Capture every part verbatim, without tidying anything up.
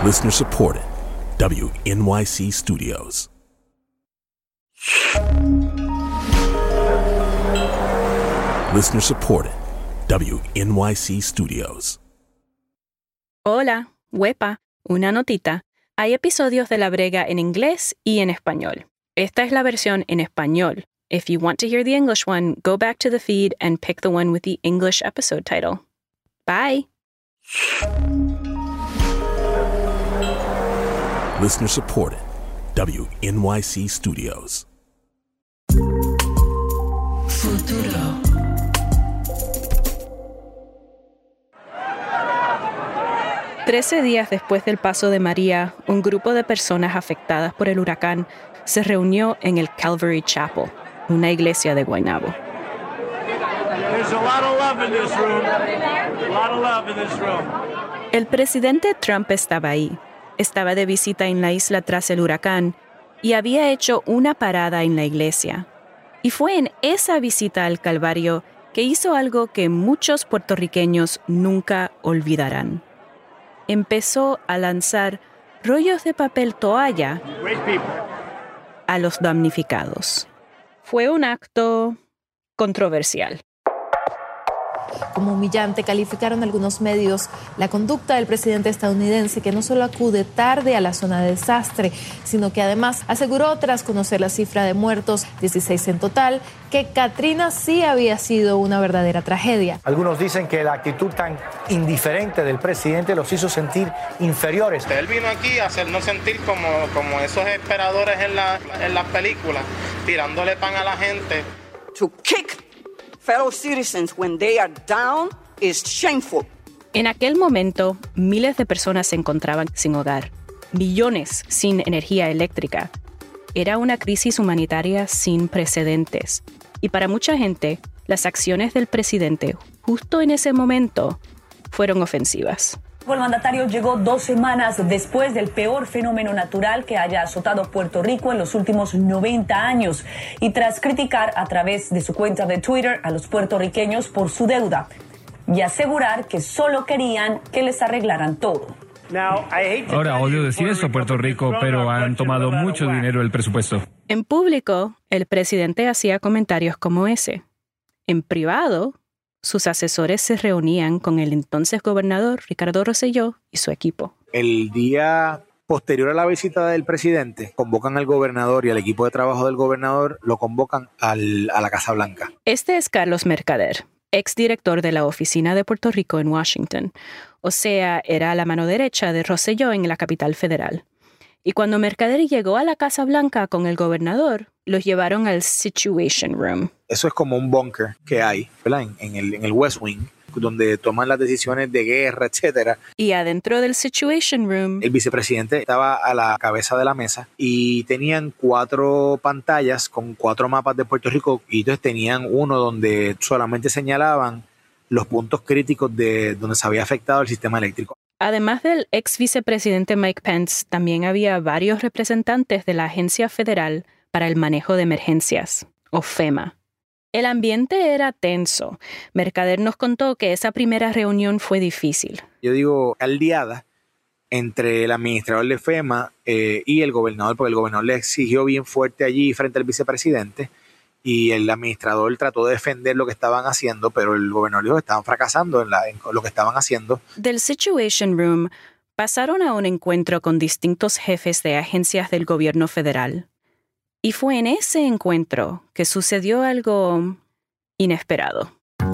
Listener supported. W N Y C Studios. Listener supported. W N Y C Studios. Hola, huepa, una notita. Hay episodios de La Brega en inglés y en español. Esta es la versión en español. If you want to hear the English one, go back to the feed and pick the one with the English episode title. Bye. Listener supported. W N Y C Studios. Futuro. Trece días después del paso de María, un grupo de personas afectadas por el huracán se reunió en el Calvary Chapel, una iglesia de Guaynabo. El presidente Trump estaba ahí. Estaba de visita en la isla tras el huracán y había hecho una parada en la iglesia. Y fue en esa visita al Calvario que hizo algo que muchos puertorriqueños nunca olvidarán. Empezó a lanzar rollos de papel toalla a los damnificados. Fue un acto controversial. Como humillante calificaron algunos medios la conducta del presidente estadounidense, que no solo acude tarde a la zona de desastre, sino que además aseguró, tras conocer la cifra de muertos, dieciséis en total, que Katrina sí había sido una verdadera tragedia. Algunos dicen que la actitud tan indiferente del presidente los hizo sentir inferiores. Él vino aquí a hacernos sentir como, como esos esperadores en, la, en las películas, tirándole pan a la gente. To kick fellow citizens when they are down is shameful. En aquel momento, miles de personas se encontraban sin hogar, millones sin energía eléctrica. Era una crisis humanitaria sin precedentes. Y para mucha gente, las acciones del presidente, justo en ese momento, fueron ofensivas. El mandatario llegó dos semanas después del peor fenómeno natural que haya azotado Puerto Rico en los últimos noventa años y tras criticar a través de su cuenta de Twitter a los puertorriqueños por su deuda y asegurar que solo querían que les arreglaran todo. Ahora odio decir eso, Puerto Rico, pero han tomado mucho dinero del presupuesto. En público, el presidente hacía comentarios como ese. En privado, sus asesores se reunían con el entonces gobernador Ricardo Rosselló y su equipo. El día posterior a la visita del presidente, convocan al gobernador y al equipo de trabajo del gobernador, lo convocan al, a la Casa Blanca. Este es Carlos Mercader, exdirector de la Oficina de Puerto Rico en Washington. O sea, era la mano derecha de Rosselló en la capital federal. Y cuando Mercader llegó a la Casa Blanca con el gobernador, los llevaron al Situation Room. Eso es como un búnker que hay, ¿verdad? En, en, el, en el West Wing, donde toman las decisiones de guerra, etcétera. Y adentro del Situation Room, el vicepresidente estaba a la cabeza de la mesa y tenían cuatro pantallas con cuatro mapas de Puerto Rico, y entonces tenían uno donde solamente señalaban los puntos críticos de donde se había afectado el sistema eléctrico. Además del ex vicepresidente Mike Pence, también había varios representantes de la Agencia Federal para el Manejo de Emergencias, o FEMA. El ambiente era tenso. Mercader nos contó que esa primera reunión fue difícil. Yo digo caldeada entre el administrador de FEMA eh, y el gobernador, porque el gobernador le exigió bien fuerte allí frente al vicepresidente, y el administrador trató de defender lo que estaban haciendo, pero el gobernador dijo que estaban fracasando en, la, en lo que estaban haciendo. Del Situation Room pasaron a un encuentro con distintos jefes de agencias del gobierno federal. Y fue en ese encuentro que sucedió algo inesperado.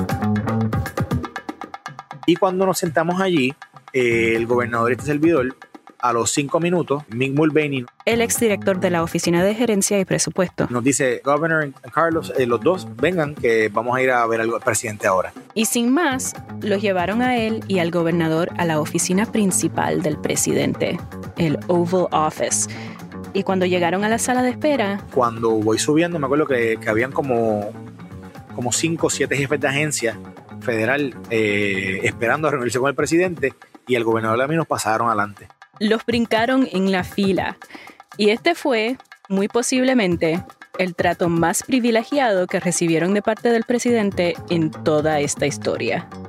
Y cuando nos sentamos allí, eh, el gobernador y este servidor, a los cinco minutos, Mick Mulvaney, el exdirector de la Oficina de Gerencia y Presupuesto, nos dice: Governor Carlos, eh, los dos vengan, que vamos a ir a ver al presidente ahora. Y sin más, los llevaron a él y al gobernador a la oficina principal del presidente, el Oval Office. Y cuando llegaron a la sala de espera, cuando voy subiendo, me acuerdo que, que habían como, como cinco o siete jefes de agencia federal eh, esperando a reunirse con el presidente, y el gobernador de la nos pasaron adelante. Los brincaron en la fila. Y este fue, muy posiblemente, el trato más privilegiado que recibieron de parte del presidente en toda esta historia.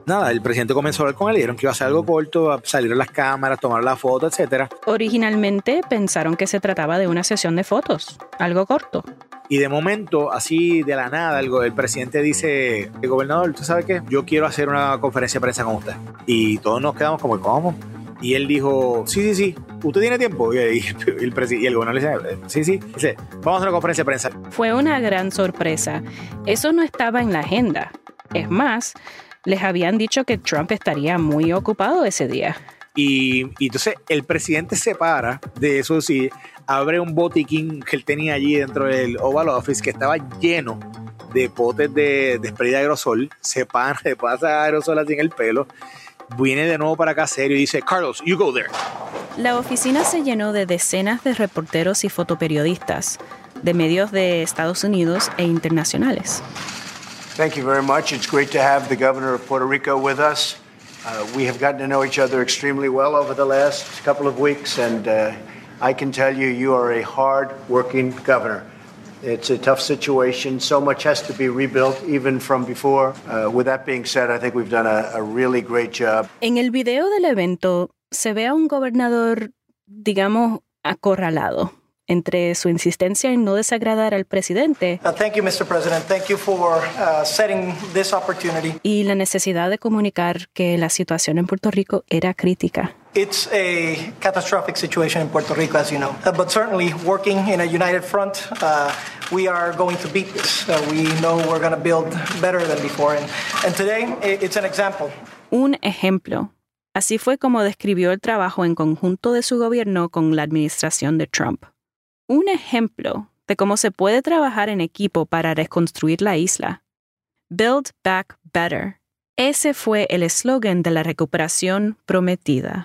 nada, el presidente comenzó a hablar con él y dijeron que iba a ser algo corto, a salir a las cámaras, tomar la foto, etcétera. Originalmente pensaron que se trataba de una sesión de fotos, algo corto. Y de momento, así de la nada, el, el presidente dice, el gobernador, ¿tú sabes qué? Yo quiero hacer una conferencia de prensa con usted. Y todos nos quedamos como, ¿cómo? Y él dijo, sí, sí, sí, ¿usted tiene tiempo? Y el, y el, y el gobernador le dice, sí, sí, dice, vamos a hacer una conferencia de prensa. Fue una gran sorpresa. Eso no estaba en la agenda. Es más, les habían dicho que Trump estaría muy ocupado ese día. Y, y entonces el presidente se para de eso, sí, abre un botiquín que él tenía allí dentro del Oval Office que estaba lleno de potes de, de spray de aerosol, se, para, se pasa aerosol así en el pelo, viene de nuevo para acá serio y dice, Carlos, you go there. La oficina se llenó de decenas de reporteros y fotoperiodistas de medios de Estados Unidos e internacionales. Thank you very much. It's great to have the governor of Puerto Rico with us. Uh, we have gotten to know each other extremely well over the last couple of weeks, and uh, I can tell you, you are a hard-working governor. It's a tough situation. So much has to be rebuilt, even from before. Uh, with that being said, I think we've done a, a really great job. En el video del evento se ve a un gobernador, digamos, acorralado entre su insistencia en no desagradar al presidente uh, thank you, mister President. Thank you for uh, setting this opportunity. Y la necesidad de comunicar que la situación en Puerto Rico era crítica. It's a catastrophic situation in Puerto Rico, as you know. Uh, but certainly, working in a united front, uh, we are going to beat this. Uh, we know we're going to build better than before. And, and today, it's an example. Un ejemplo. Así fue como describió el trabajo en conjunto de su gobierno con la administración de Trump. Un ejemplo de cómo se puede trabajar en equipo para reconstruir la isla. Build Back Better. Ese fue el eslogan de la recuperación prometida.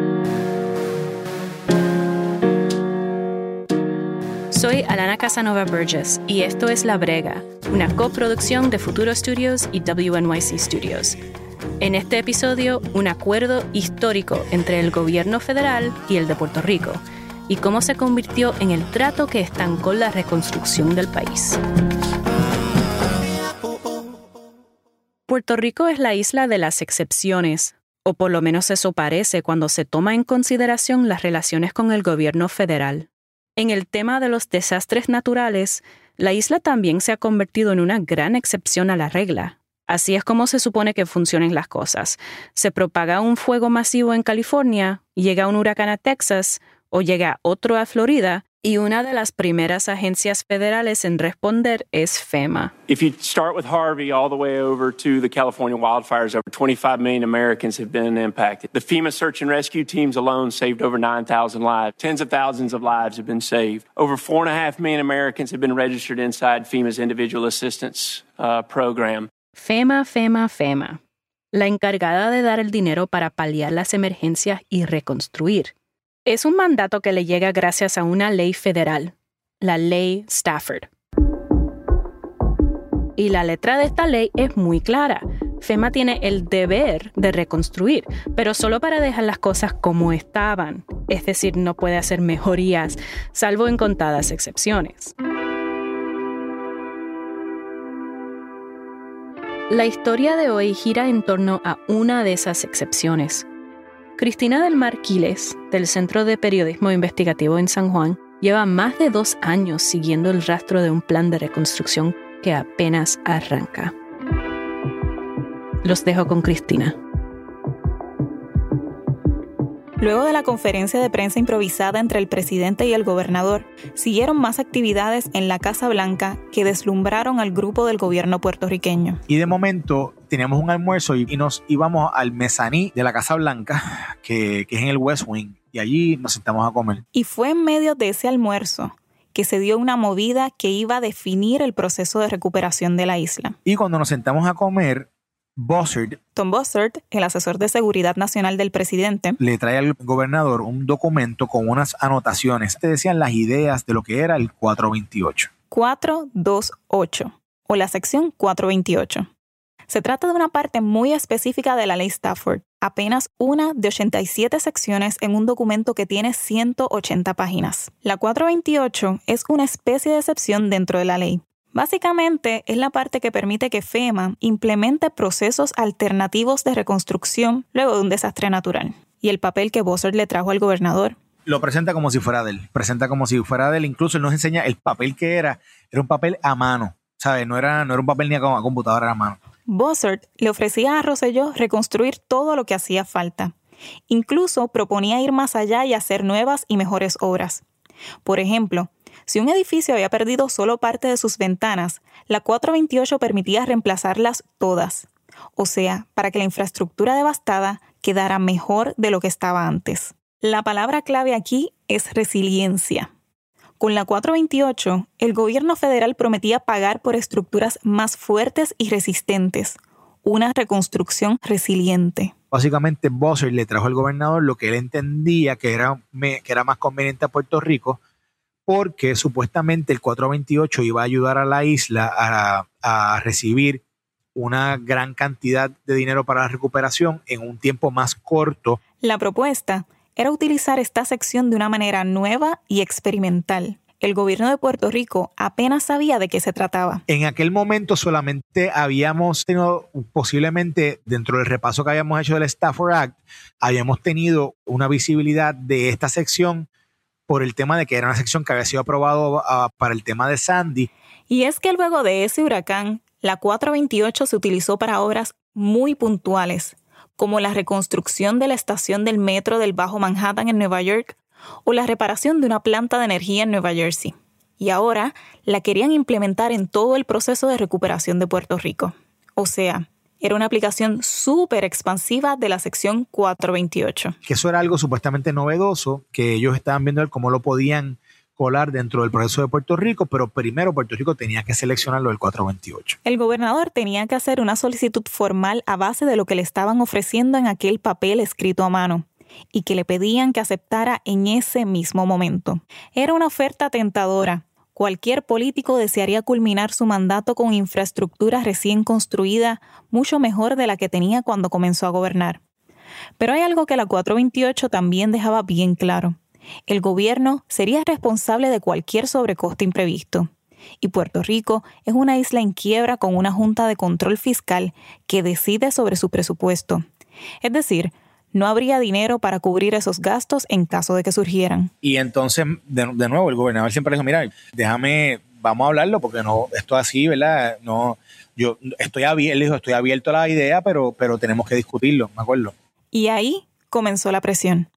Soy Alana Casanova Burgess y esto es La Brega, una coproducción de Futuro Studios y W N Y C Studios. En este episodio, un acuerdo histórico entre el gobierno federal y el de Puerto Rico, y cómo se convirtió en el trato que estancó la reconstrucción del país. Puerto Rico es la isla de las excepciones, o por lo menos eso parece cuando se toma en consideración las relaciones con el gobierno federal. En el tema de los desastres naturales, la isla también se ha convertido en una gran excepción a la regla. Así es como se supone que funcionen las cosas. Se propaga un fuego masivo en California, llega un huracán a Texas, o llega otro a Florida, y una de las primeras agencias federales en responder es FEMA. If you start with Harvey all the way over to the California wildfires, over twenty-five million Americans have been impacted. The FEMA search and rescue teams alone saved over nine thousand lives. Tens of thousands of lives have been saved. Over four and a half million Americans have been registered inside FEMA's individual assistance uh, program. FEMA, FEMA, FEMA. La encargada de dar el dinero para paliar las emergencias y reconstruir. Es un mandato que le llega gracias a una ley federal, la Ley Stafford. Y la letra de esta ley es muy clara. FEMA tiene el deber de reconstruir, pero solo para dejar las cosas como estaban. Es decir, no puede hacer mejorías, salvo en contadas excepciones. La historia de hoy gira en torno a una de esas excepciones. Cristina del Mar Quiles, del Centro de Periodismo Investigativo en San Juan, lleva más de dos años siguiendo el rastro de un plan de reconstrucción que apenas arranca. Los dejo con Cristina. Luego de la conferencia de prensa improvisada entre el presidente y el gobernador, siguieron más actividades en la Casa Blanca que deslumbraron al grupo del gobierno puertorriqueño. Y de momento teníamos un almuerzo y, y nos íbamos al mezaní de la Casa Blanca, que, que es en el West Wing, y allí nos sentamos a comer. Y fue en medio de ese almuerzo que se dio una movida que iba a definir el proceso de recuperación de la isla. Y cuando nos sentamos a comer, Bossert, Tom Bossert, el asesor de seguridad nacional del presidente, le trae al gobernador un documento con unas anotaciones. Te decían las ideas de lo que era el cuatrocientos veintiocho. cuatrocientos veintiocho, o la sección cuatrocientos veintiocho. Se trata de una parte muy específica de la ley Stafford, apenas una de ochenta y siete secciones en un documento que tiene ciento ochenta páginas. La cuatrocientos veintiocho es una especie de excepción dentro de la ley. Básicamente, es la parte que permite que FEMA implemente procesos alternativos de reconstrucción luego de un desastre natural. Y el papel que Bossert le trajo al gobernador. Lo presenta como si fuera de él. Presenta como si fuera de él. Incluso él nos enseña el papel que era. Era un papel a mano. ¿Sabes? No era, no era un papel ni a computadora, era a mano. Bossert le ofrecía a Rosselló reconstruir todo lo que hacía falta. Incluso proponía ir más allá y hacer nuevas y mejores obras. Por ejemplo, si un edificio había perdido solo parte de sus ventanas, la cuatro veintiocho permitía reemplazarlas todas. O sea, para que la infraestructura devastada quedara mejor de lo que estaba antes. La palabra clave aquí es resiliencia. Con la cuatro veintiocho, el gobierno federal prometía pagar por estructuras más fuertes y resistentes, una reconstrucción resiliente. Básicamente, Bossert le trajo al gobernador lo que él entendía que era, que era más conveniente a Puerto Rico, porque supuestamente el cuatro veintiocho iba a ayudar a la isla a, a recibir una gran cantidad de dinero para la recuperación en un tiempo más corto. La propuesta era utilizar esta sección de una manera nueva y experimental. El gobierno de Puerto Rico apenas sabía de qué se trataba. En aquel momento solamente habíamos tenido, posiblemente dentro del repaso que habíamos hecho del Stafford Act, habíamos tenido una visibilidad de esta sección por el tema de que era una sección que había sido aprobado uh, para el tema de Sandy. Y es que luego de ese huracán, la cuatro veintiocho se utilizó para obras muy puntuales, como la reconstrucción de la estación del metro del Bajo Manhattan en Nueva York o la reparación de una planta de energía en Nueva Jersey. Y ahora la querían implementar en todo el proceso de recuperación de Puerto Rico. O sea, era una aplicación súper expansiva de la sección cuatro veintiocho. Que eso era algo supuestamente novedoso, que ellos estaban viendo cómo lo podían colar dentro del proceso de Puerto Rico, pero primero Puerto Rico tenía que seleccionar lo del cuatro veintiocho. El gobernador tenía que hacer una solicitud formal a base de lo que le estaban ofreciendo en aquel papel escrito a mano y que le pedían que aceptara en ese mismo momento. Era una oferta tentadora. Cualquier político desearía culminar su mandato con infraestructura recién construida, mucho mejor de la que tenía cuando comenzó a gobernar. Pero hay algo que la cuatro veintiocho también dejaba bien claro. El gobierno sería responsable de cualquier sobrecoste imprevisto. Y Puerto Rico es una isla en quiebra con una junta de control fiscal que decide sobre su presupuesto. Es decir, no habría dinero para cubrir esos gastos en caso de que surgieran. Y entonces, de, de nuevo, el gobernador siempre dijo, mira, déjame, vamos a hablarlo, porque no, esto así, ¿verdad? No, yo estoy abierto, él dijo, estoy abierto a la idea, pero, pero tenemos que discutirlo, me acuerdo. Y ahí comenzó la presión.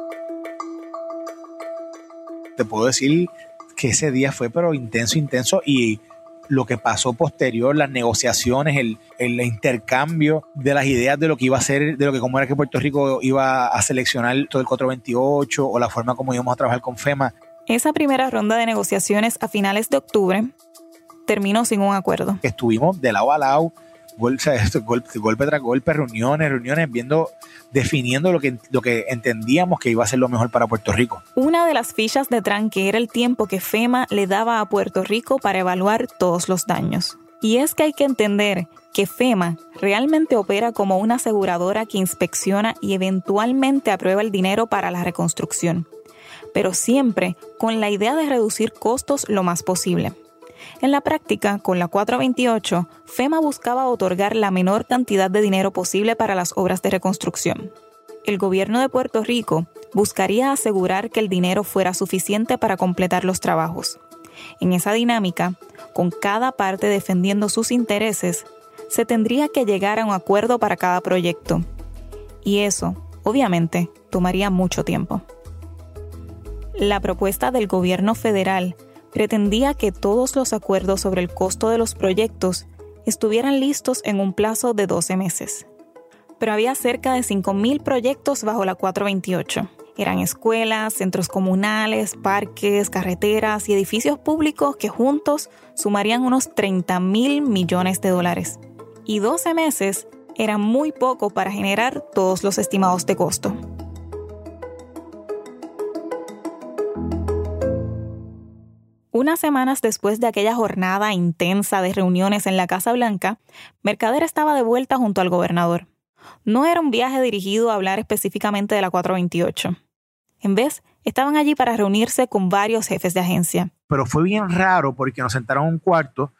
Te puedo decir que ese día fue pero intenso, intenso, y lo que pasó posterior, las negociaciones, el, el intercambio de las ideas de lo que iba a ser, de lo que cómo era que Puerto Rico iba a seleccionar todo el cuatro veintiocho o la forma como íbamos a trabajar con FEMA. Esa primera ronda de negociaciones a finales de octubre terminó sin un acuerdo. Estuvimos de lado a lado, golpe, golpe, golpe tras golpe, reuniones, reuniones, viendo, definiendo lo que, lo que entendíamos que iba a ser lo mejor para Puerto Rico. Una de las fichas de tranque era el tiempo que FEMA le daba a Puerto Rico para evaluar todos los daños. Y es que hay que entender que FEMA realmente opera como una aseguradora que inspecciona y eventualmente aprueba el dinero para la reconstrucción, pero siempre con la idea de reducir costos lo más posible. En la práctica, con la cuatro veintiocho, FEMA buscaba otorgar la menor cantidad de dinero posible para las obras de reconstrucción. El gobierno de Puerto Rico buscaría asegurar que el dinero fuera suficiente para completar los trabajos. En esa dinámica, con cada parte defendiendo sus intereses, se tendría que llegar a un acuerdo para cada proyecto. Y eso, obviamente, tomaría mucho tiempo. La propuesta del gobierno federal pretendía que todos los acuerdos sobre el costo de los proyectos estuvieran listos en un plazo de doce meses. Pero había cerca de cinco mil proyectos bajo la cuatro veintiocho. Eran escuelas, centros comunales, parques, carreteras y edificios públicos que juntos sumarían unos treinta mil millones de dólares. Y doce meses era muy poco para generar todos los estimados de costo. Unas semanas después de aquella jornada intensa de reuniones en la Casa Blanca, Mercader estaba de vuelta junto al gobernador. No era un viaje dirigido a hablar específicamente de la cuatro veintiocho. En vez, estaban allí para reunirse con varios jefes de agencia. Pero fue bien raro porque nos sentaron en un cuarto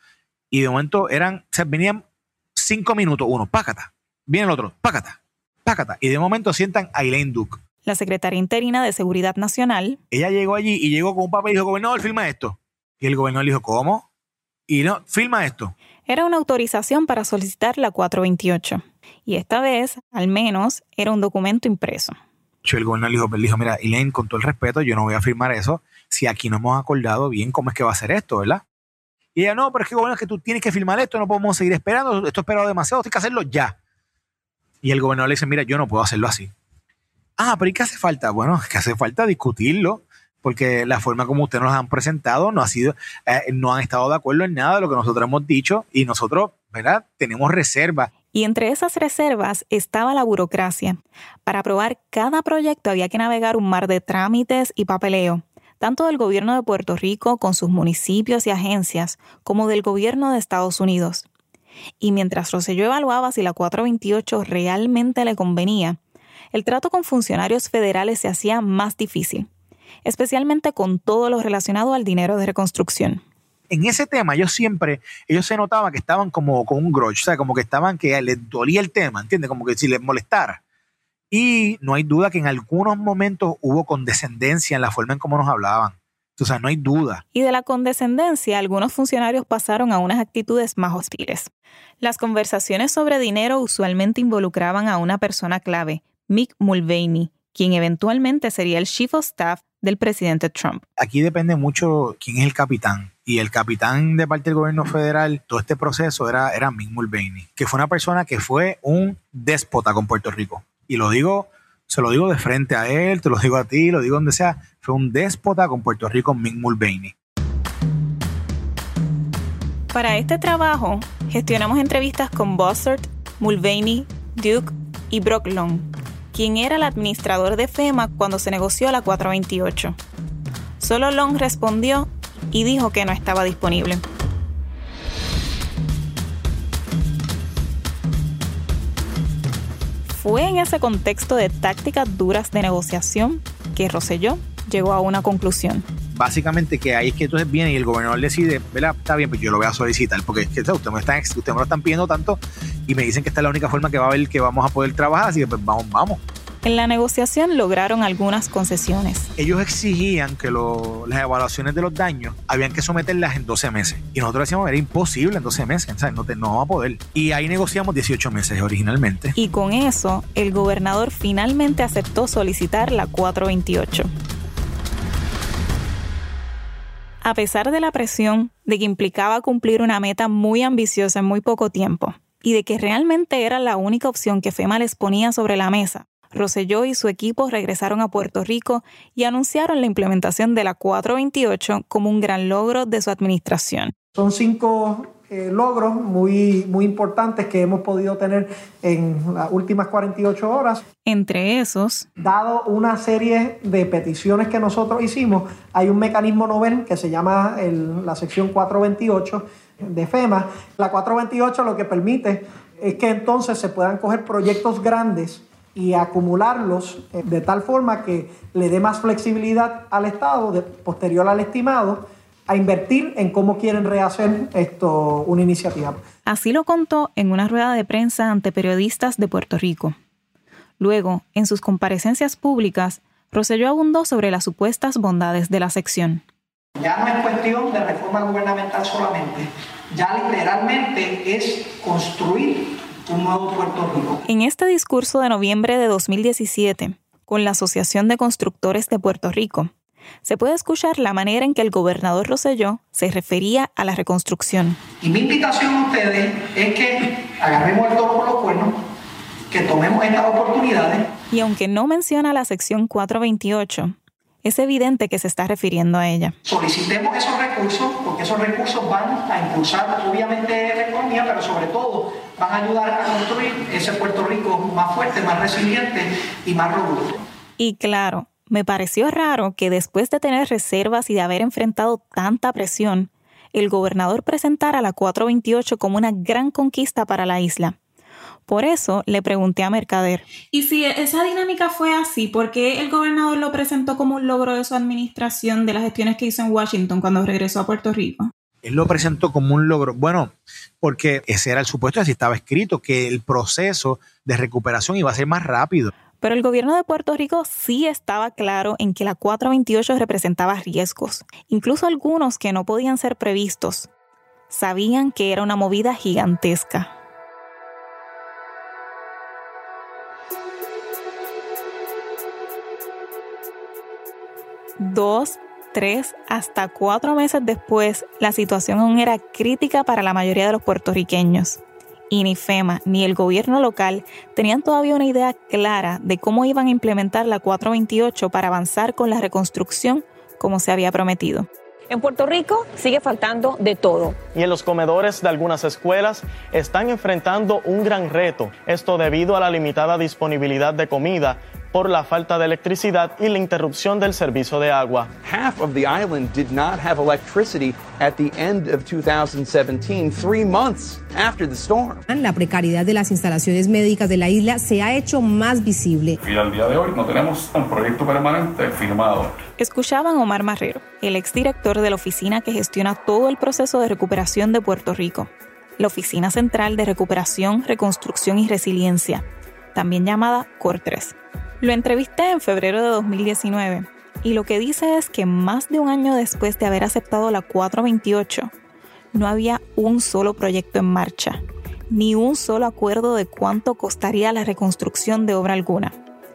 Y de momento eran, o sea, venían cinco minutos, uno, pácata, viene el otro, pácata, pácata. Y de momento sientan a Elaine Duke, la secretaria interina de Seguridad Nacional. Ella llegó allí y llegó con un papel y dijo, gobernador, firma esto. Y el gobernador le dijo, ¿cómo? Y no, firma esto. Era una autorización para solicitar la cuatrocientos veintiocho. Y esta vez, al menos, era un documento impreso. El gobernador le dijo, le dijo, mira, Elaine, con todo el respeto, yo no voy a firmar eso si aquí no hemos acordado bien cómo es que va a ser esto, ¿verdad? Y ella, no, pero es que, gobernador, es que tú tienes que firmar esto, no podemos seguir esperando, esto he esperado demasiado, tienes que hacerlo ya. Y el gobernador le dice, mira, yo no puedo hacerlo así. Ah, pero ¿y qué hace falta? Bueno, es que hace falta discutirlo, porque la forma como ustedes nos han presentado no ha sido, eh, no han estado de acuerdo en nada de lo que nosotros hemos dicho y nosotros, ¿verdad?, tenemos reservas. Y entre esas reservas estaba la burocracia. Para aprobar cada proyecto había que navegar un mar de trámites y papeleo, tanto del gobierno de Puerto Rico con sus municipios y agencias, como del gobierno de Estados Unidos. Y mientras Rosselló evaluaba si la cuatrocientos veintiocho realmente le convenía, el trato con funcionarios federales se hacía más difícil, especialmente con todo lo relacionado al dinero de reconstrucción. En ese tema, ellos siempre, ellos se notaban que estaban como con un grudge, o sea, como que estaban, que les dolía el tema, ¿entiendes? Como que si les molestara. Y no hay duda que en algunos momentos hubo condescendencia en la forma en cómo nos hablaban. O sea, no hay duda. Y de la condescendencia, algunos funcionarios pasaron a unas actitudes más hostiles. Las conversaciones sobre dinero usualmente involucraban a una persona clave, Mick Mulvaney, quien eventualmente sería el Chief of Staff del presidente Trump. Aquí depende mucho quién es el capitán. Y el capitán de parte del gobierno federal, todo este proceso era, era Mick Mulvaney, que fue una persona que fue un déspota con Puerto Rico. Y lo digo, se lo digo de frente a él, te lo digo a ti, lo digo donde sea, fue un déspota con Puerto Rico, Mick Mulvaney. Para este trabajo, gestionamos entrevistas con Bossert, Mulvaney, Duke y Brock Long, quien era el administrador de FEMA cuando se negoció la cuatrocientos veintiocho. Solo Long respondió y dijo que no estaba disponible. Fue en ese contexto de tácticas duras de negociación que Rosselló llegó a una conclusión. Básicamente que ahí es que entonces viene y el gobernador decide, ¿verdad? Está bien, pues yo lo voy a solicitar, porque es que ustedes me, están, usted me lo están pidiendo tanto y me dicen que esta es la única forma que va a haber que vamos a poder trabajar, así que pues vamos, vamos. En la negociación lograron algunas concesiones. Ellos exigían que lo, las evaluaciones de los daños habían que someterlas en doce meses. Y nosotros decíamos, era imposible en doce meses, ¿sabes? No, te, no vamos a poder. Y ahí negociamos dieciocho meses originalmente. Y con eso, el gobernador finalmente aceptó solicitar la cuatrocientos veintiocho. A pesar de la presión de que implicaba cumplir una meta muy ambiciosa en muy poco tiempo, y de que realmente era la única opción que FEMA les ponía sobre la mesa, Rosselló y su equipo regresaron a Puerto Rico y anunciaron la implementación de la cuatrocientos veintiocho como un gran logro de su administración. Son cinco eh, logros muy, muy importantes que hemos podido tener en las últimas cuarenta y ocho horas. Entre esos, dado una serie de peticiones que nosotros hicimos, hay un mecanismo novel que se llama el, la sección cuatrocientos veintiocho de FEMA. La cuatrocientos veintiocho lo que permite es que entonces se puedan coger proyectos grandes y acumularlos de tal forma que le dé más flexibilidad al Estado, de, posterior al estimado, a invertir en cómo quieren rehacer esto, una iniciativa. Así lo contó en una rueda de prensa ante periodistas de Puerto Rico. Luego, en sus comparecencias públicas, Rosselló abundó sobre las supuestas bondades de la sección. Ya no es cuestión de reforma gubernamental solamente, ya literalmente es construir un nuevo Puerto Rico. En este discurso de noviembre de dos mil diecisiete, con la Asociación de Constructores de Puerto Rico, se puede escuchar la manera en que el gobernador Rosselló se refería a la reconstrucción. Y mi invitación a ustedes es que agarremos el toro por los cuernos, que tomemos estas oportunidades. Y aunque no menciona la sección cuatrocientos veintiocho, es evidente que se está refiriendo a ella. Solicitemos esos recursos, porque esos recursos van a impulsar obviamente la economía, pero sobre todo van a ayudar a construir ese Puerto Rico más fuerte, más resiliente y más robusto. Y claro, me pareció raro que después de tener reservas y de haber enfrentado tanta presión, el gobernador presentara la cuatrocientos veintiocho como una gran conquista para la isla. Por eso le pregunté a Mercader. Y si esa dinámica fue así, ¿por qué el gobernador lo presentó como un logro de su administración de las gestiones que hizo en Washington cuando regresó a Puerto Rico? Él lo presentó como un logro, bueno, porque ese era el supuesto, así estaba escrito, que el proceso de recuperación iba a ser más rápido. Pero el gobierno de Puerto Rico sí estaba claro en que la cuatro veintiocho representaba riesgos, incluso algunos que no podían ser previstos. Sabían que era una movida gigantesca. Dos, tres, hasta cuatro meses después, la situación aún era crítica para la mayoría de los puertorriqueños. Y ni FEMA ni el gobierno local tenían todavía una idea clara de cómo iban a implementar la cuatro veintiocho para avanzar con la reconstrucción como se había prometido. En Puerto Rico sigue faltando de todo. Y en los comedores de algunas escuelas están enfrentando un gran reto. Esto debido a la limitada disponibilidad de comida por la falta de electricidad y la interrupción del servicio de agua. Half of the island did not have electricity at the end of two thousand seventeen, three months after the storm. La precariedad de las instalaciones médicas de la isla se ha hecho más visible. Y al día de hoy no tenemos un proyecto permanente firmado. Escuchaban a Omar Marrero, el exdirector de la oficina que gestiona todo el proceso de recuperación de Puerto Rico, la Oficina Central de Recuperación, Reconstrucción y Resiliencia, también llamada COR tres. Lo entrevisté en febrero de dos mil diecinueve y lo que dice es que más de un año después de haber aceptado la cuatro veintiocho, no había un solo proyecto en marcha, ni un solo acuerdo de cuánto costaría la reconstrucción de obra alguna.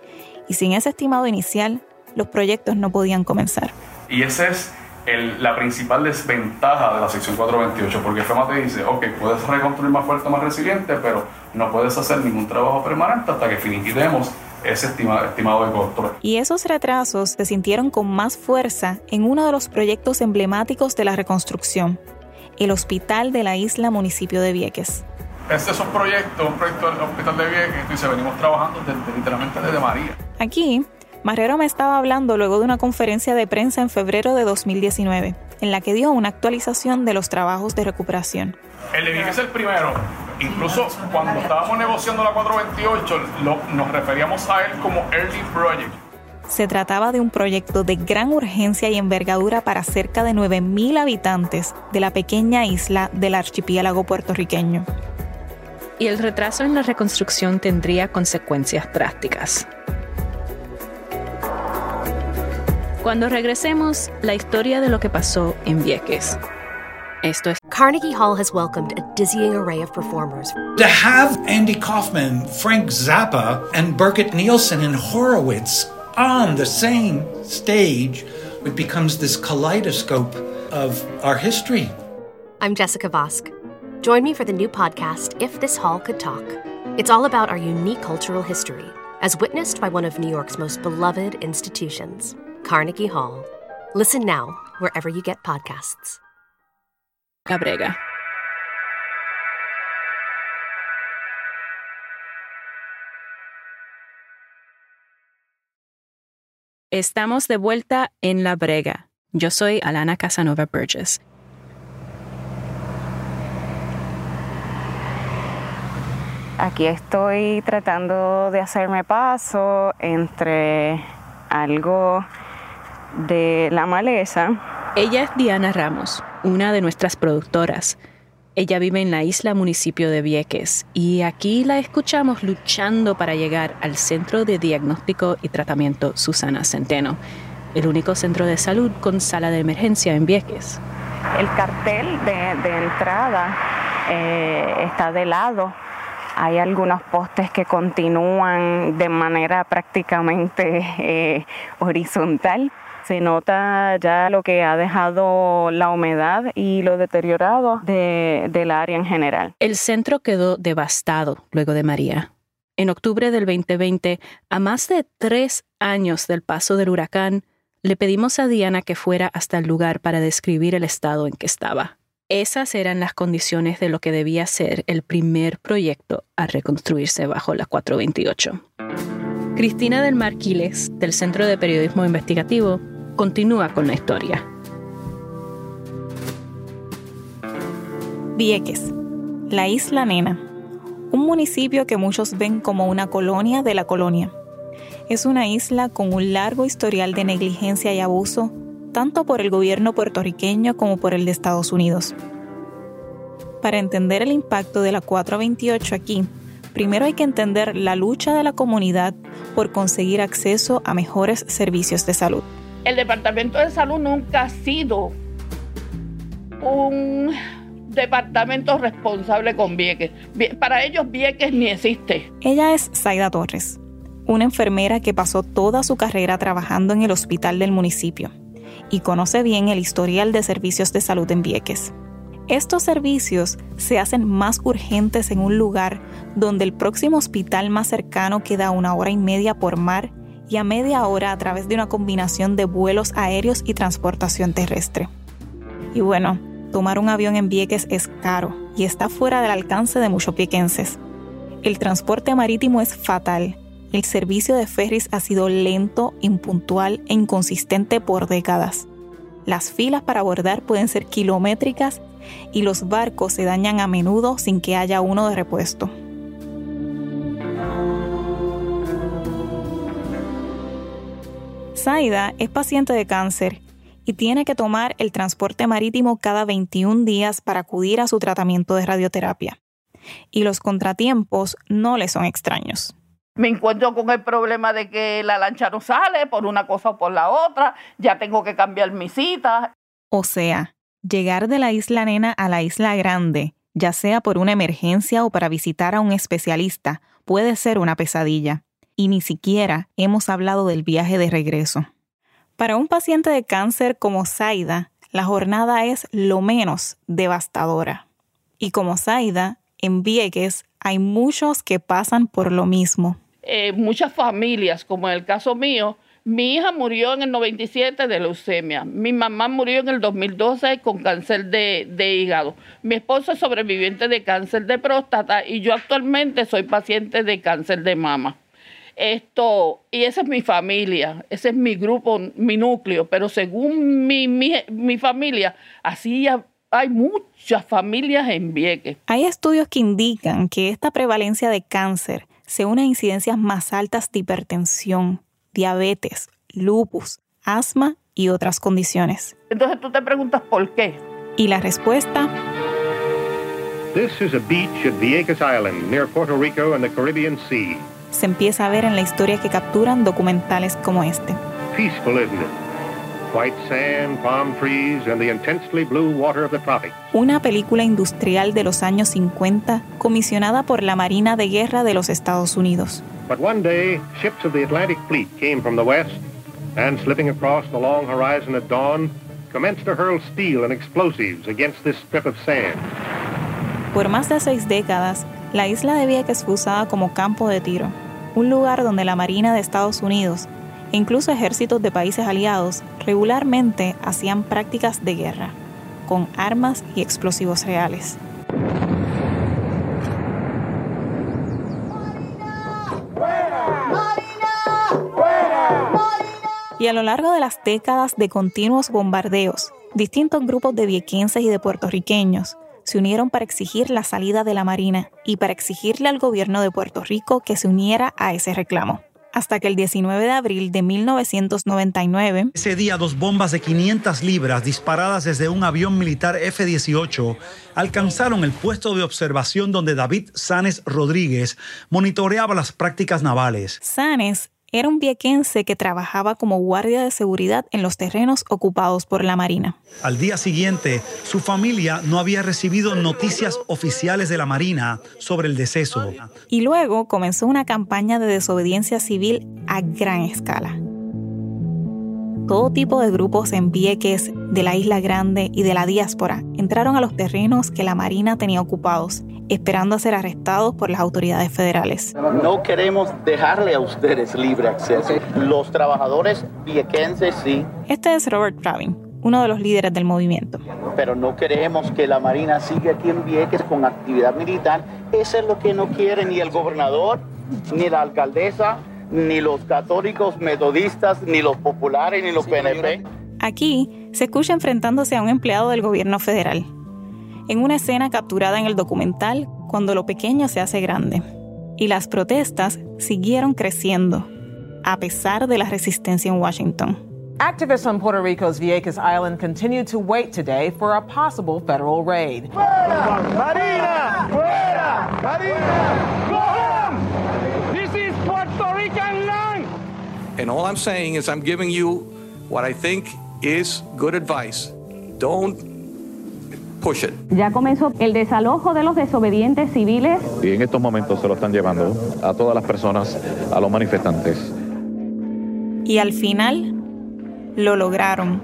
Y sin ese estimado inicial, los proyectos no podían comenzar. Y esa es el, la principal desventaja de la sección cuatro veintiocho, porque FEMA te dice, ok, puedes reconstruir más fuerte, más resiliente, pero no puedes hacer ningún trabajo permanente hasta que finiquitemos ese estima, estimado de costo. Y esos retrasos se sintieron con más fuerza en uno de los proyectos emblemáticos de la reconstrucción, el Hospital de la Isla Municipio de Vieques. Este es un proyecto, un proyecto del Hospital de Vieques, y se venimos trabajando desde, literalmente desde María. Aquí, Marrero me estaba hablando luego de una conferencia de prensa en febrero de dos mil diecinueve, en la que dio una actualización de los trabajos de recuperación. El de Vieques es el primero. Incluso cuando estábamos negociando la cuatro veintiocho, lo, nos referíamos a él como Early Project. Se trataba de un proyecto de gran urgencia y envergadura para cerca de nueve mil habitantes de la pequeña isla del archipiélago puertorriqueño. Y el retraso en la reconstrucción tendría consecuencias drásticas. Cuando regresemos, la historia de lo que pasó en Vieques. Esto es Carnegie Hall has welcomed a dizzying array of performers. To have Andy Kaufman, Frank Zappa, and Birgit Nielsen and Horowitz on the same stage, it becomes this kaleidoscope of our history. I'm Jessica Vosk. Join me for the new podcast, If This Hall Could Talk. It's all about our unique cultural history, as witnessed by one of New York's most beloved institutions, Carnegie Hall. Listen now, wherever you get podcasts. La Brega. Estamos de vuelta en La Brega. Yo soy Alana Casanova Burgess. Aquí estoy tratando de hacerme paso entre algo de la maleza. Ella es Diana Ramos, una de nuestras productoras. Ella vive en la isla municipio de Vieques y aquí la escuchamos luchando para llegar al Centro de Diagnóstico y Tratamiento Susana Centeno, el único centro de salud con sala de emergencia en Vieques. El cartel de, de entrada eh, está de lado. Hay algunos postes que continúan de manera prácticamente eh, horizontal. Se nota ya lo que ha dejado la humedad y lo deteriorado de, del área en general. El centro quedó devastado luego de María. En octubre del veinte veinte, a más de tres años del paso del huracán, le pedimos a Diana que fuera hasta el lugar para describir el estado en que estaba. Esas eran las condiciones de lo que debía ser el primer proyecto a reconstruirse bajo la cuatro veintiocho. Cristina del Mar Quiles, del Centro de Periodismo Investigativo, continúa con la historia. Vieques, la Isla Nena, un municipio que muchos ven como una colonia de la colonia. Es una isla con un largo historial de negligencia y abuso, tanto por el gobierno puertorriqueño como por el de Estados Unidos. Para entender el impacto de la cuatro veintiocho aquí, primero hay que entender la lucha de la comunidad por conseguir acceso a mejores servicios de salud. El Departamento de Salud nunca ha sido un departamento responsable con Vieques. Para ellos Vieques ni existe. Ella es Zaida Torres, una enfermera que pasó toda su carrera trabajando en el hospital del municipio y conoce bien el historial de servicios de salud en Vieques. Estos servicios se hacen más urgentes en un lugar donde el próximo hospital más cercano queda a una hora y media por mar y a media hora a través de una combinación de vuelos aéreos y transportación terrestre. Y bueno, tomar un avión en Vieques es caro y está fuera del alcance de muchos viequenses. El transporte marítimo es fatal. El servicio de ferries ha sido lento, impuntual e inconsistente por décadas. Las filas para abordar pueden ser kilométricas y los barcos se dañan a menudo sin que haya uno de repuesto. Zaida es paciente de cáncer y tiene que tomar el transporte marítimo cada veintiún días para acudir a su tratamiento de radioterapia. Y los contratiempos no le son extraños. Me encuentro con el problema de que la lancha no sale por una cosa o por la otra, ya tengo que cambiar mi cita. O sea, llegar de la Isla Nena a la Isla Grande, ya sea por una emergencia o para visitar a un especialista, puede ser una pesadilla. Y ni siquiera hemos hablado del viaje de regreso. Para un paciente de cáncer como Zaida, la jornada es lo menos devastadora. Y como Zaida, en Vieques hay muchos que pasan por lo mismo. Eh, muchas familias, como en el caso mío, mi hija murió en el noventa y siete de leucemia. Mi mamá murió en el dos mil doce con cáncer de, de hígado. Mi esposo es sobreviviente de cáncer de próstata y yo actualmente soy paciente de cáncer de mama. Esto, y esa es mi familia, ese es mi grupo, mi núcleo, pero según mi, mi, mi familia, así hay muchas familias en Vieques. Hay estudios que indican que esta prevalencia de cáncer se une a incidencias más altas de hipertensión, diabetes, lupus, asma y otras condiciones. Entonces tú te preguntas ¿por qué? Y la respuesta... This is a beach at Vieques Island, near Puerto Rico and the Caribbean Sea. Se empieza a ver en la historia que capturan documentales como este. Peaceful, isn't it? White sand, palm trees, and the intensely blue water of the tropics. Una película industrial de los años cincuenta comisionada por la Marina de Guerra de los Estados Unidos. But one day, ships of the Atlantic Fleet came from the west, and slipping across the long horizon at dawn, commenced to hurl steel and explosives against this strip of sand. Por más de seis décadas, la isla de Vieques fue usada como campo de tiro, un lugar donde la Marina de Estados Unidos e incluso ejércitos de países aliados regularmente hacían prácticas de guerra, con armas y explosivos reales. Y a lo largo de las décadas de continuos bombardeos, distintos grupos de viequenses y de puertorriqueños se unieron para exigir la salida de la Marina y para exigirle al gobierno de Puerto Rico que se uniera a ese reclamo. Hasta que el diecinueve de abril de mil novecientos noventa y nueve... Ese día, dos bombas de quinientas libras disparadas desde un avión militar F dieciocho alcanzaron el puesto de observación donde David Sanes Rodríguez monitoreaba las prácticas navales. Sanes era un viequense que trabajaba como guardia de seguridad en los terrenos ocupados por la Marina. Al día siguiente, su familia no había recibido noticias oficiales de la Marina sobre el deceso. Y luego comenzó una campaña de desobediencia civil a gran escala. Todo tipo de grupos en Vieques, de la Isla Grande y de la diáspora entraron a los terrenos que la Marina tenía ocupados, esperando a ser arrestados por las autoridades federales. No queremos dejarle a ustedes libre acceso. Los trabajadores viequenses sí. Este es Robert Pravin, uno de los líderes del movimiento. Pero no queremos que la Marina siga aquí en Vieques con actividad militar. Eso es lo que no quiere ni el gobernador, ni la alcaldesa, ni los católicos metodistas, ni los populares, ni los P N P. Aquí se escucha enfrentándose a un empleado del gobierno federal, en una escena capturada en el documental Cuando lo pequeño se hace grande. Y las protestas siguieron creciendo, a pesar de la resistencia en Washington. Activists on Puerto Rico's Vieques Island continue to wait today for a possible federal raid. Fuera! Marina! Fuera! Marina! Go home! This is Puerto Rican land! And all I'm saying is I'm giving you what I think is good advice. Don't push it. Ya comenzó el desalojo de los desobedientes civiles. Y en estos momentos se lo están llevando a todas las personas, a los manifestantes. Y al final lo lograron.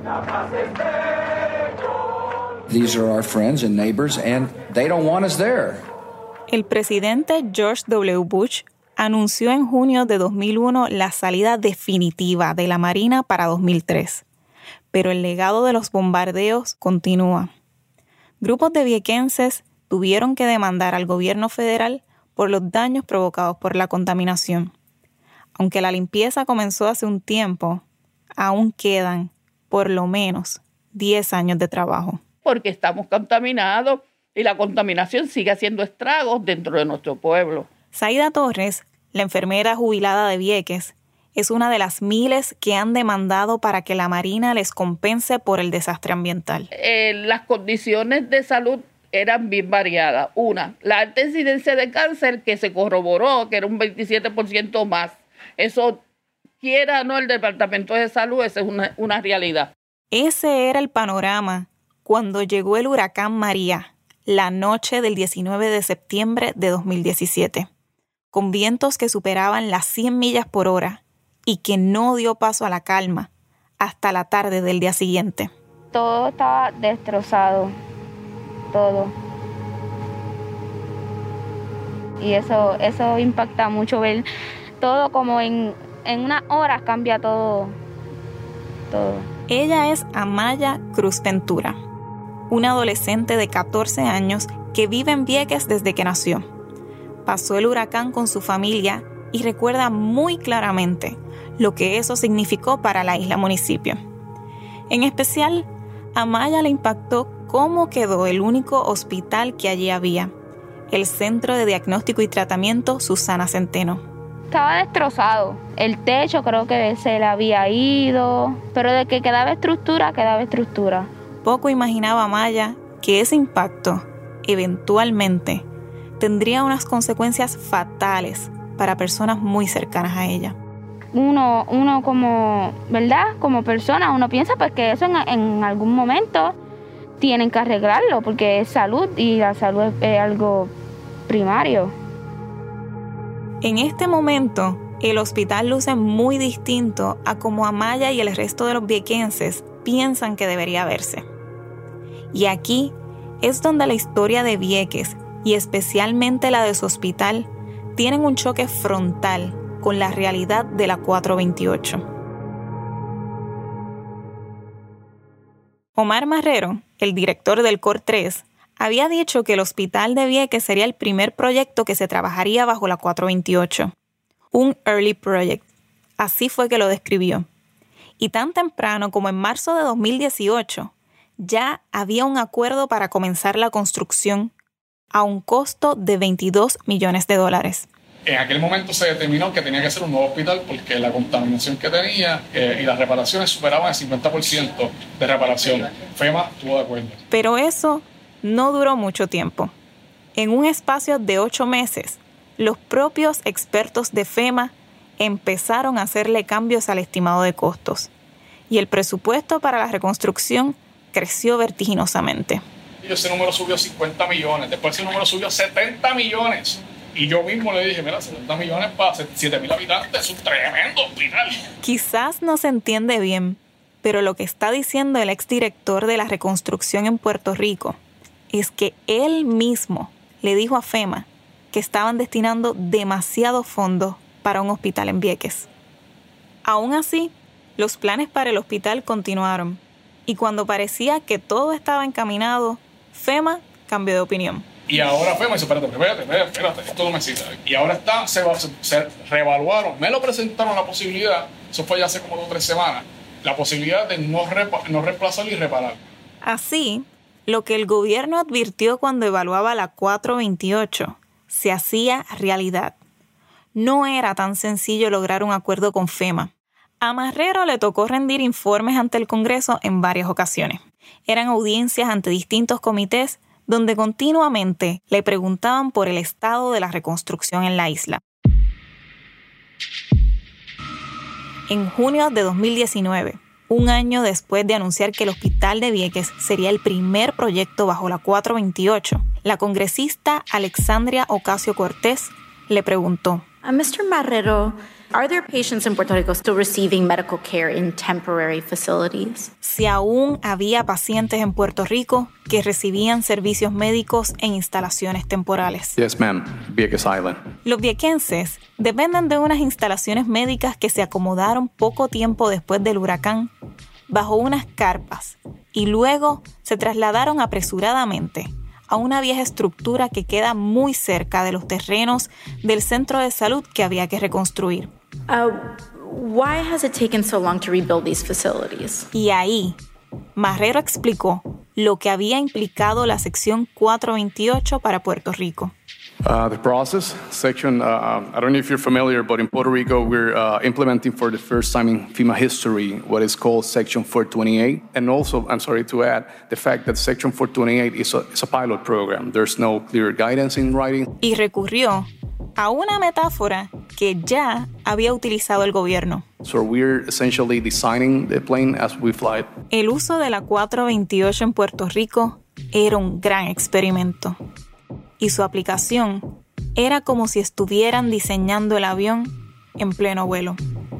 These are our friends and neighbors and they don't want us there. El presidente George W. Bush anunció en junio de dos mil uno la salida definitiva de la Marina para dos mil tres. Pero el legado de los bombardeos continúa. Grupos de viequenses tuvieron que demandar al gobierno federal por los daños provocados por la contaminación. Aunque la limpieza comenzó hace un tiempo, aún quedan por lo menos diez años de trabajo. Porque estamos contaminados y la contaminación sigue haciendo estragos dentro de nuestro pueblo. Zaida Torres, la enfermera jubilada de Vieques, es una de las miles que han demandado para que la Marina les compense por el desastre ambiental. Eh, las condiciones de salud eran bien variadas. Una, la alta incidencia de cáncer que se corroboró que era un veintisiete por ciento más. Eso, quiera o no el Departamento de Salud, esa es una, una realidad. Ese era el panorama cuando llegó el huracán María, la noche del diecinueve de septiembre de dos mil diecisiete, con vientos que superaban las cien millas por hora y que no dio paso a la calma hasta la tarde del día siguiente. Todo estaba destrozado, todo. Y eso, eso impacta mucho ver todo como en, en unas horas cambia todo, todo. Ella es Amaya Cruz Ventura, una adolescente de catorce años que vive en Vieques desde que nació. Pasó el huracán con su familia y recuerda muy claramente lo que eso significó para la isla municipio. En especial, a Amaya le impactó cómo quedó el único hospital que allí había, el Centro de Diagnóstico y Tratamiento Susana Centeno. Estaba destrozado. El techo creo que se le había ido, pero de que quedaba estructura, quedaba estructura. Poco imaginaba Amaya que ese impacto, eventualmente, tendría unas consecuencias fatales para personas muy cercanas a ella. Uno, uno como, ¿verdad? Como persona, uno piensa pues que eso en, en algún momento tienen que arreglarlo, porque es salud y la salud es, es algo primario. En este momento, el hospital luce muy distinto a como Amaya y el resto de los viequenses piensan que debería verse. Y aquí es donde la historia de Vieques, y especialmente la de su hospital, tienen un choque frontal con la realidad de la cuatro veintiocho. Omar Marrero, el director del C O R tres, había dicho que el hospital de Vieques sería el primer proyecto que se trabajaría bajo la cuatro veintiocho. Un early project. Así fue que lo describió. Y tan temprano como en marzo de dos mil dieciocho, ya había un acuerdo para comenzar la construcción a un costo de veintidós millones de dólares. En aquel momento se determinó que tenía que ser un nuevo hospital porque la contaminación que tenía eh, y las reparaciones superaban el cincuenta por ciento de reparación. FEMA estuvo de acuerdo. Pero eso no duró mucho tiempo. En un espacio de ocho meses, los propios expertos de FEMA empezaron a hacerle cambios al estimado de costos. Y el presupuesto para la reconstrucción creció vertiginosamente. Y ese número subió cincuenta millones, después ese número subió setenta millones. Y yo mismo le dije, mira, setenta millones para siete mil habitantes, es un tremendo hospital. Quizás no se entiende bien, pero lo que está diciendo el exdirector de la reconstrucción en Puerto Rico es que él mismo le dijo a FEMA que estaban destinando demasiados fondos para un hospital en Vieques. Aún así, los planes para el hospital continuaron, y cuando parecía que todo estaba encaminado, FEMA cambió de opinión. Y ahora FEMA dice, espérate, espérate, espérate, espérate, esto no me sirve. Y ahora está, se, se, se reevaluaron, me lo presentaron la posibilidad, eso fue ya hace como dos o tres semanas, la posibilidad de no, repa, no reemplazar y reparar. Así, lo que el gobierno advirtió cuando evaluaba la cuatro veintiocho se hacía realidad. No era tan sencillo lograr un acuerdo con FEMA, A Marrero le tocó rendir informes ante el Congreso en varias ocasiones. Eran audiencias ante distintos comités donde continuamente le preguntaban por el estado de la reconstrucción en la isla. En junio de dos mil diecinueve, un año después de anunciar que el Hospital de Vieques sería el primer proyecto bajo la cuatro veintiocho, la congresista Alexandria Ocasio-Cortez le preguntó: Uh, mister Marrero, are there patients in Puerto Rico still receiving medical care in temporary facilities? Si aún había pacientes en Puerto Rico que recibían servicios médicos en instalaciones temporales. Yes, ma'am. Vieques Island. Los viequenses dependen de unas instalaciones médicas que se acomodaron poco tiempo después del huracán bajo unas carpas y luego se trasladaron apresuradamente a una vieja estructura que queda muy cerca de los terrenos del centro de salud que había que reconstruir. Uh, why has it taken so long to rebuild these facilities? Y ahí, Marrero explicó lo que había implicado la sección cuatro veintiocho para Puerto Rico. Uh, the process, section, uh, I don't know if you're familiar, but in Puerto Rico, we're uh, implementing for the first time in FEMA history what is called Section four twenty-eight. And also, I'm sorry to add, the fact that Section four twenty-eight is a, is a pilot program. There's no clear guidance in writing. Y recurrió a una metáfora que ya había utilizado el gobierno. So we're essentially designing the plane as we fly it. El uso de la cuatro veintiocho en Puerto Rico era un gran experimento. Y su aplicación era como si estuvieran diseñando el avión en pleno vuelo.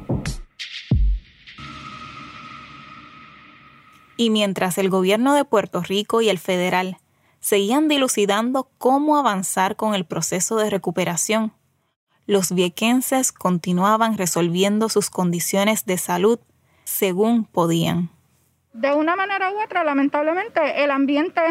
Y mientras el gobierno de Puerto Rico y el federal seguían dilucidando cómo avanzar con el proceso de recuperación, los viequenses continuaban resolviendo sus condiciones de salud según podían. De una manera u otra, lamentablemente, el ambiente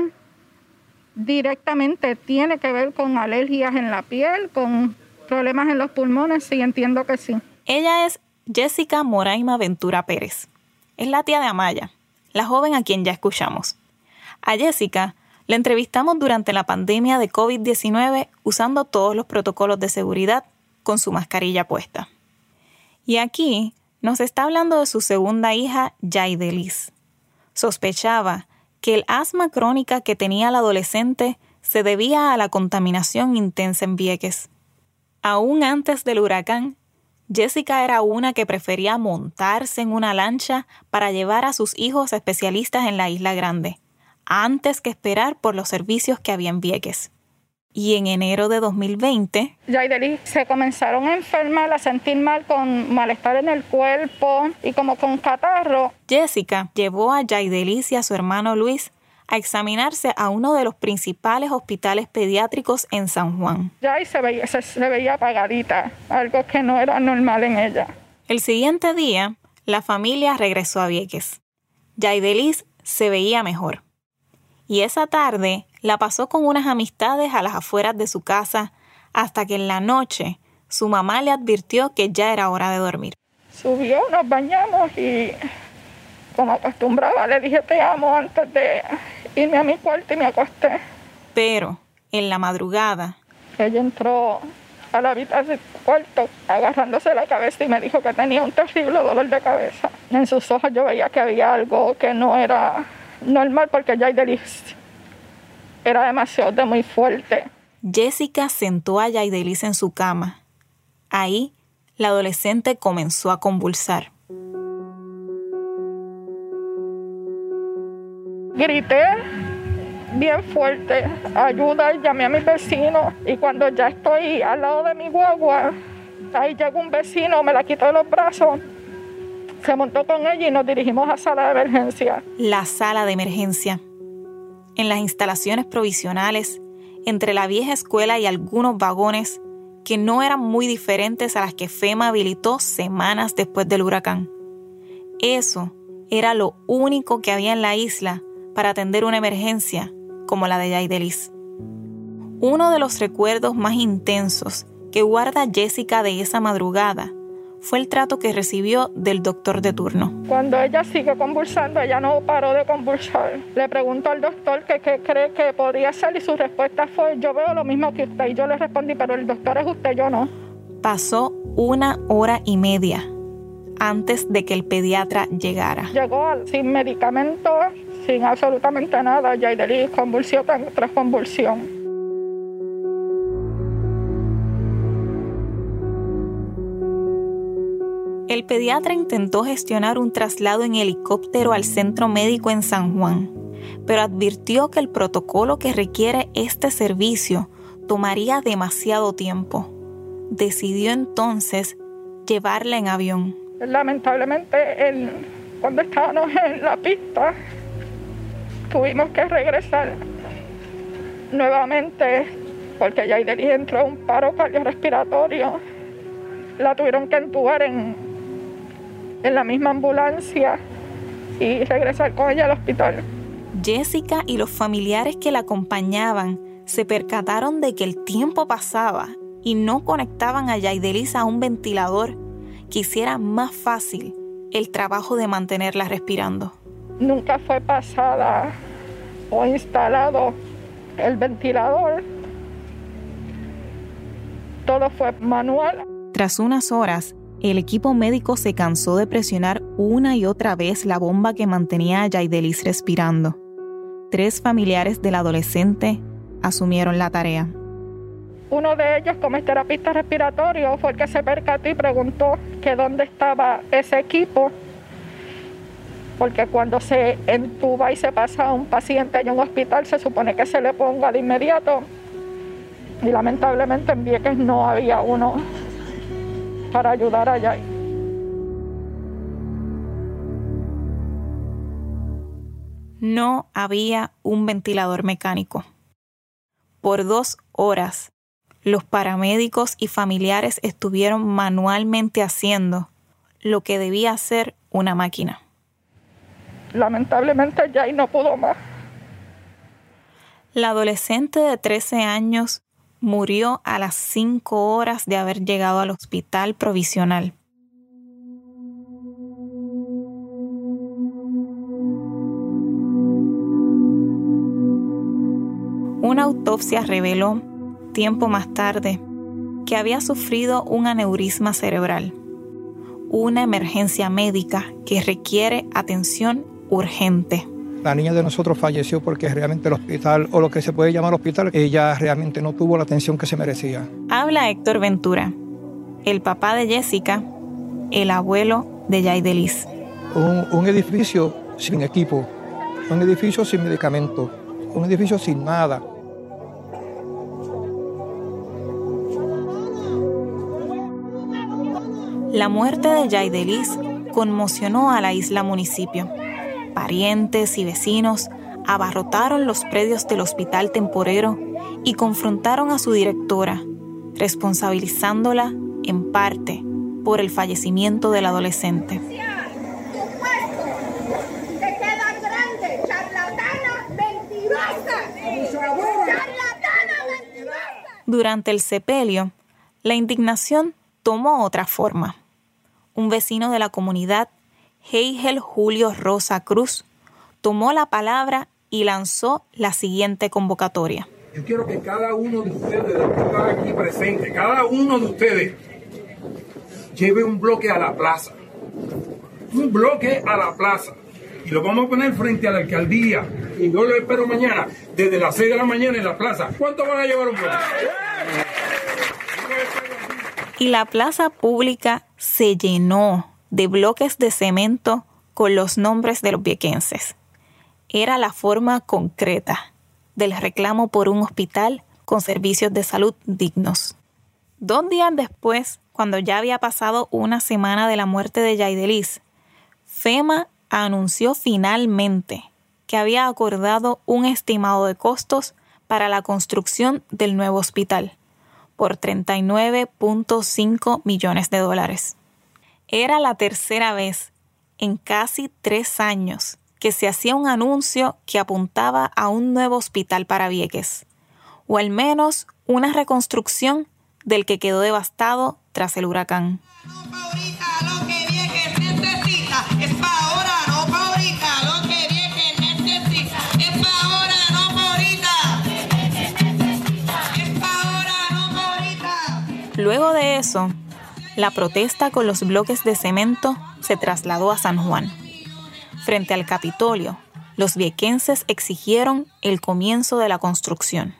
directamente tiene que ver con alergias en la piel, con problemas en los pulmones, sí, entiendo que sí. Ella es Jessica Moraima Ventura Pérez. Es la tía de Amaya, la joven a quien ya escuchamos. A Jessica la entrevistamos durante la pandemia de covid diecinueve usando todos los protocolos de seguridad con su mascarilla puesta. Y aquí nos está hablando de su segunda hija, Yaidelis. Sospechaba que el asma crónica que tenía la adolescente se debía a la contaminación intensa en Vieques. Aún antes del huracán, Jessica era una que prefería montarse en una lancha para llevar a sus hijos a especialistas en la Isla Grande, antes que esperar por los servicios que había en Vieques. Y en enero de dos mil veinte... Yaidelis se comenzaron a enfermar, a sentir mal, con malestar en el cuerpo y como con catarro. Jessica llevó a Yaidelis y a su hermano Luis a examinarse a uno de los principales hospitales pediátricos en San Juan. Yai se veía, se, se veía apagadita, algo que no era normal en ella. El siguiente día, la familia regresó a Vieques. Yaidelis se veía mejor. Y esa tarde la pasó con unas amistades a las afueras de su casa hasta que en la noche su mamá le advirtió que ya era hora de dormir. Subió, nos bañamos y como acostumbraba le dije te amo antes de irme a mi cuarto y me acosté. Pero en la madrugada... Ella entró a la habitación del cuarto agarrándose la cabeza y me dijo que tenía un terrible dolor de cabeza. En sus ojos yo veía que había algo que no era normal porque Yaidelis era demasiado muy fuerte. Jessica sentó a Yaidelis en su cama. Ahí, la adolescente comenzó a convulsar. Grité bien fuerte, ayuda, llamé a mis vecinos y cuando ya estoy al lado de mi guagua, ahí llegó un vecino, me la quitó de los brazos, se montó con ella y nos dirigimos a sala de emergencia. La sala de emergencia. En las instalaciones provisionales, entre la vieja escuela y algunos vagones que no eran muy diferentes a las que FEMA habilitó semanas después del huracán. Eso era lo único que había en la isla para atender una emergencia como la de Yaidelis. Uno de los recuerdos más intensos que guarda Jessica de esa madrugada fue el trato que recibió del doctor de turno. Cuando ella sigue convulsando, ella no paró de convulsar. Le preguntó al doctor que qué cree que podría ser y su respuesta fue, yo veo lo mismo que usted. Y yo le respondí, pero el doctor es usted, yo no. Pasó una hora y media antes de que el pediatra llegara. Llegó sin medicamentos, sin absolutamente nada. Yaidelis convulsión tras convulsión. El pediatra intentó gestionar un traslado en helicóptero al centro médico en San Juan, pero advirtió que el protocolo que requiere este servicio tomaría demasiado tiempo. Decidió entonces llevarla en avión. Lamentablemente, el, cuando estábamos en la pista, tuvimos que regresar nuevamente porque Yaidelis entró en un paro cardiorrespiratorio. La tuvieron que entubar en, en la misma ambulancia y regresar con ella al hospital. Jessica y los familiares que la acompañaban se percataron de que el tiempo pasaba y no conectaban a Yaidelis a un ventilador que hiciera más fácil el trabajo de mantenerla respirando. Nunca fue pasada o instalado el ventilador. Todo fue manual. Tras unas horas, el equipo médico se cansó de presionar una y otra vez la bomba que mantenía a Yaidelis respirando. Tres familiares del adolescente asumieron la tarea. Uno de ellos, como es terapista respiratorio, fue el que se percató y preguntó que dónde estaba ese equipo, porque cuando se entuba y se pasa a un paciente en un hospital se supone que se le ponga de inmediato, y lamentablemente en Vieques no había uno para ayudar a Yai. No había un ventilador mecánico. Por dos horas, los paramédicos y familiares estuvieron manualmente haciendo lo que debía hacer una máquina. Lamentablemente Yai no pudo más. La adolescente de trece años murió a las cinco horas de haber llegado al hospital provisional. Una autopsia reveló, tiempo más tarde, que había sufrido un aneurisma cerebral, una emergencia médica que requiere atención urgente. La niña de nosotros falleció porque realmente el hospital, o lo que se puede llamar hospital, ella realmente no tuvo la atención que se merecía. Habla Héctor Ventura, el papá de Jessica, el abuelo de Yaidelis. Un, un edificio sin equipo, un edificio sin medicamentos, un edificio sin nada. La muerte de Yaidelis conmocionó a la isla municipio. Parientes y vecinos abarrotaron los predios del hospital temporero y confrontaron a su directora, responsabilizándola en parte por el fallecimiento del adolescente. Durante el sepelio, la indignación tomó otra forma. Un vecino de la comunidad, Heigel Julio Rosa Cruz, tomó la palabra y lanzó la siguiente convocatoria. Yo quiero que cada uno de ustedes, de los que están aquí presentes, cada uno de ustedes lleve un bloque a la plaza. Un bloque a la plaza. Y lo vamos a poner frente a la alcaldía. Y yo lo espero mañana, desde las seis de la mañana en la plaza. ¿Cuánto van a llevar un bloque? Y la plaza pública se llenó de bloques de cemento con los nombres de los viequenses. Era la forma concreta del reclamo por un hospital con servicios de salud dignos. Dos días después, cuando ya había pasado una semana de la muerte de Yaidelis, FEMA anunció finalmente que había acordado un estimado de costos para la construcción del nuevo hospital por treinta y nueve punto cinco millones de dólares. Era la tercera vez en casi tres años que se hacía un anuncio que apuntaba a un nuevo hospital para Vieques, o al menos una reconstrucción del que quedó devastado tras el huracán. Luego de eso, la protesta con los bloques de cemento se trasladó a San Juan. Frente al Capitolio, los viequenses exigieron el comienzo de la construcción.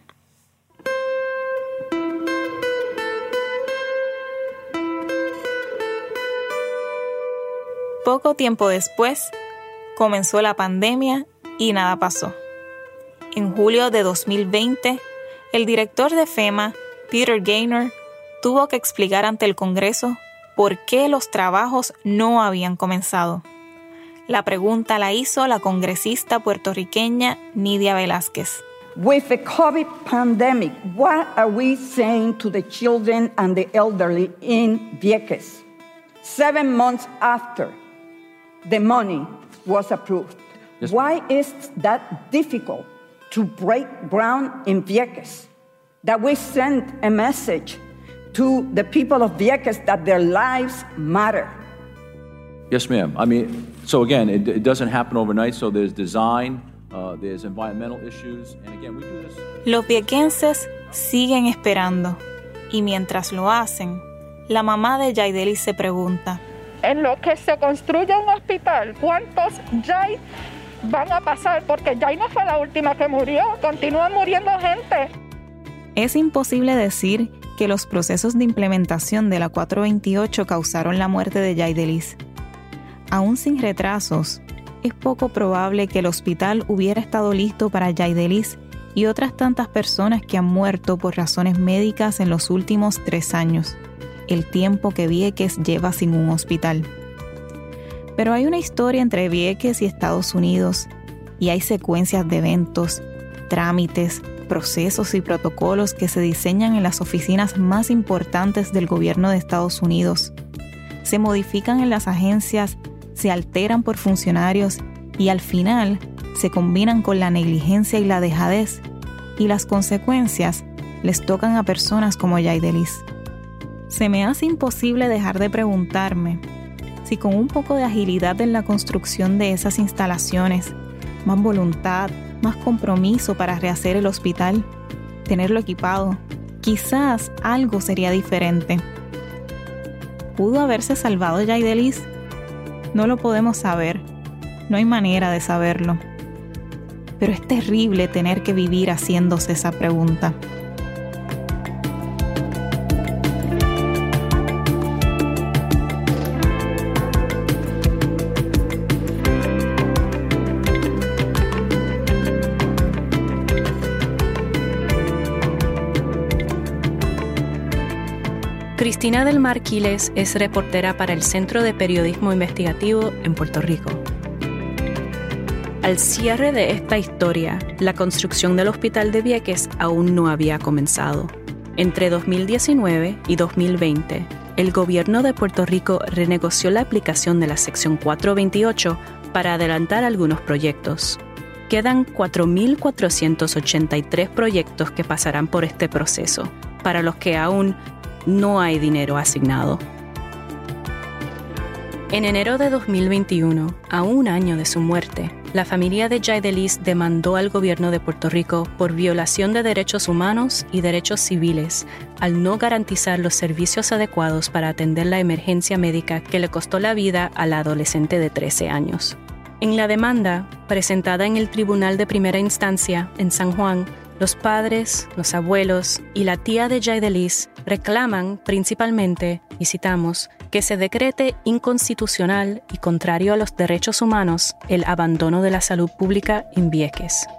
Poco tiempo después, comenzó la pandemia y nada pasó. En julio de dos mil veinte, el director de FEMA, Peter Gaynor, tuvo que explicar ante el Congreso por qué los trabajos no habían comenzado. La pregunta la hizo la congresista puertorriqueña Nidia Velázquez. With the COVID pandemic, what are we saying to the children and the elderly in Vieques? Seven months after the money was approved. Yes. Why is that difficult to break ground in Vieques? That we send a message to the people of Vieques that their lives matter. Yes, ma'am. I mean, so again, it, it doesn't happen overnight, so there's design, uh, there's environmental issues, and again, we do this. Los viequenses siguen esperando, y mientras lo hacen, la mamá de Yaidelis se pregunta: en lo que se construye un hospital, ¿cuántos Yai van a pasar? Porque Yai no fue la última que murió, continúa muriendo gente. Es imposible decir que los procesos de implementación de la cuatro veintiocho causaron la muerte de Yaidelis. Aún sin retrasos, es poco probable que el hospital hubiera estado listo para Yaidelis y otras tantas personas que han muerto por razones médicas en los últimos tres años, el tiempo que Vieques lleva sin un hospital. Pero hay una historia entre Vieques y Estados Unidos, y hay secuencias de eventos, trámites, procesos y protocolos que se diseñan en las oficinas más importantes del gobierno de Estados Unidos. Se modifican en las agencias, se alteran por funcionarios y al final se combinan con la negligencia y la dejadez, y las consecuencias les tocan a personas como Yaidelis. Se me hace imposible dejar de preguntarme si con un poco de agilidad en la construcción de esas instalaciones, más voluntad, más compromiso para rehacer el hospital, tenerlo equipado, quizás algo sería diferente. ¿Pudo haberse salvado Yaidelis? No lo podemos saber, no hay manera de saberlo. Pero es terrible tener que vivir haciéndose esa pregunta. Cristina del Mar Quiles es reportera para el Centro de Periodismo Investigativo en Puerto Rico. Al cierre de esta historia, la construcción del Hospital de Vieques aún no había comenzado. Entre dos mil diecinueve y dos mil veinte, el gobierno de Puerto Rico renegoció la aplicación de la sección cuatrocientos veintiocho para adelantar algunos proyectos. Quedan cuatro mil cuatrocientos ochenta y tres proyectos que pasarán por este proceso, para los que aún no hay dinero asignado. En enero de dos mil veintiuno, a un año de su muerte, la familia de Yaidelis demandó al gobierno de Puerto Rico por violación de derechos humanos y derechos civiles al no garantizar los servicios adecuados para atender la emergencia médica que le costó la vida a la adolescente de trece años. En la demanda, presentada en el Tribunal de Primera Instancia en San Juan, los padres, los abuelos y la tía de Yaidelis reclaman principalmente, y citamos, que se decrete inconstitucional y contrario a los derechos humanos el abandono de la salud pública en Vieques.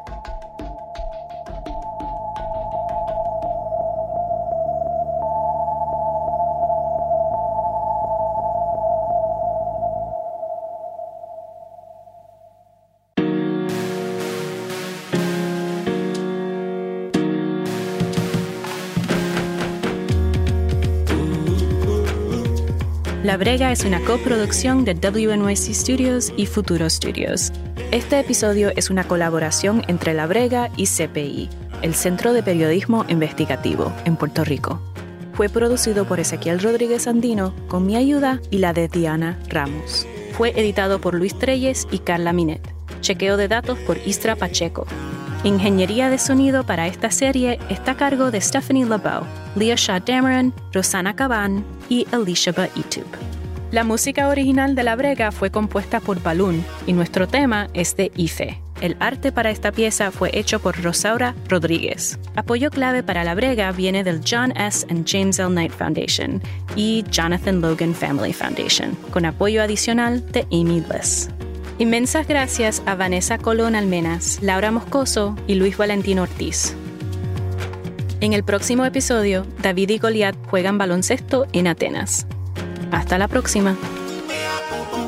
La Brega es una coproducción de W N Y C Studios y Futuro Studios. Este episodio es una colaboración entre La Brega y C P I, el Centro de Periodismo Investigativo, en Puerto Rico. Fue producido por Ezequiel Rodríguez Andino, con mi ayuda y la de Diana Ramos. Fue editado por Luis Treyes y Carla Minet. Chequeo de datos por Istra Pacheco. Ingeniería de sonido para esta serie está a cargo de Stephanie LeBeau, Leah Shaw Dameron, Rosana Caban y Elishaba Itub. La música original de La Brega fue compuesta por Balloon y nuestro tema es de Ife. El arte para esta pieza fue hecho por Rosaura Rodríguez. Apoyo clave para La Brega viene del John S. and James L. Knight Foundation y Jonathan Logan Family Foundation, con apoyo adicional de Amy Bliss. Inmensas gracias a Vanessa Colón Almenas, Laura Moscoso y Luis Valentín Ortiz. En el próximo episodio, David y Goliat juegan baloncesto en Atenas. Hasta la próxima.